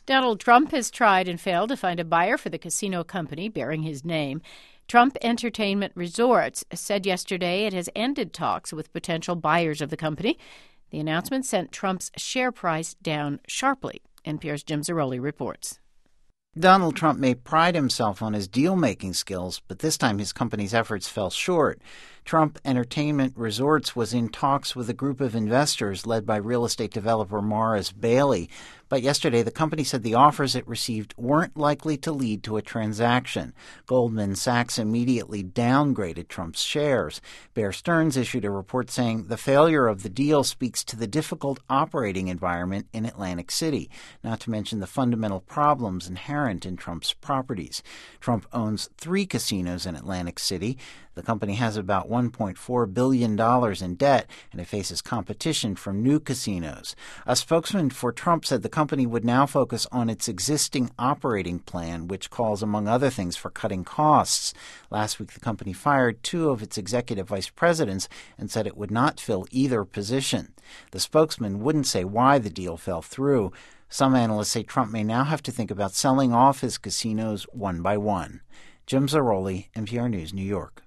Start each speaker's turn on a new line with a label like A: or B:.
A: Donald Trump has tried and failed to find a buyer for the casino company bearing his name. Trump Entertainment Resorts said yesterday it has ended talks with potential buyers of the company. The announcement sent Trump's share price down sharply. NPR's Jim Zarroli reports.
B: Donald Trump may pride himself on his deal-making skills, but this time his company's efforts fell short. Trump Entertainment Resorts was in talks with a group of investors led by real estate developer Morris Bailey. But yesterday, the company said the offers it received weren't likely to lead to a transaction. Goldman Sachs immediately downgraded Trump's shares. Bear Stearns issued a report saying the failure of the deal speaks to the difficult operating environment in Atlantic City, not to mention the fundamental problems inherent in Trump's properties. Trump owns 3 casinos in Atlantic City. The company has about $1.4 billion in debt, and it faces competition from new casinos. A spokesman for Trump said the company would now focus on its existing operating plan, which calls, among other things, for cutting costs. Last week, the company fired 2 of its executive vice presidents and said it would not fill either position. The spokesman wouldn't say why the deal fell through. Some analysts say Trump may now have to think about selling off his casinos one by one. Jim Zarroli, NPR News, New York.